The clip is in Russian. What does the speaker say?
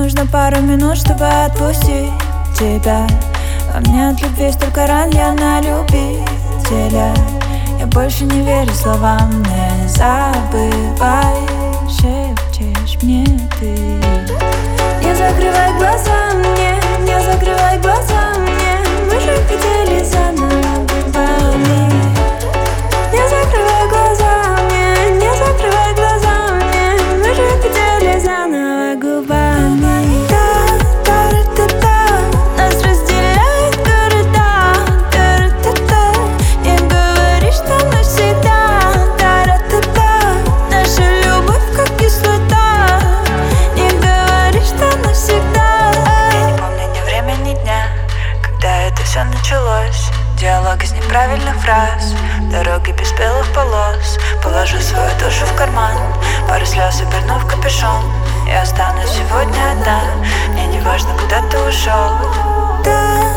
нужно пару минут, чтобы отпустить тебя. А мне от любви столько ран, я на любителя. Я больше не верю словам, не забывай, шепчешь мне ты. Не закрывай глаза мне, не закрывай глаза мне, мы же хотели заново губами. Не закрывай глаза мне, не закрывай глаза мне, мы же хотели заново губами. Нас разделяют города, не говори, что навсегда. Наша любовь как кислота, не говори, что навсегда. Я не помню ни время, ни дня, когда это все началось. Диалог из неправильных фраз, дороги без белых полос. Положу свою душу в карман, пару слез оберну в капюшон. Я останусь сегодня одна, мне не важно, куда ты ушел.